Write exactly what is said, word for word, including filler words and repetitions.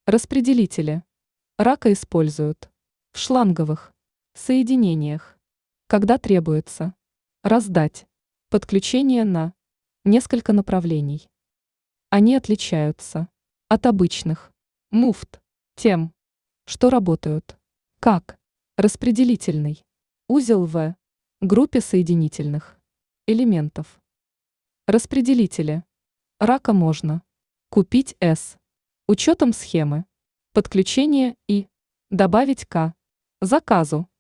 Распределители. Рака используют в шланговых соединениях, когда требуется раздать подключение на несколько направлений. Они отличаются от обычных муфт тем, что работают как распределительный узел в группе соединительных элементов. Распределители рака можно купить с учетом схемы подключения и добавить к заказу.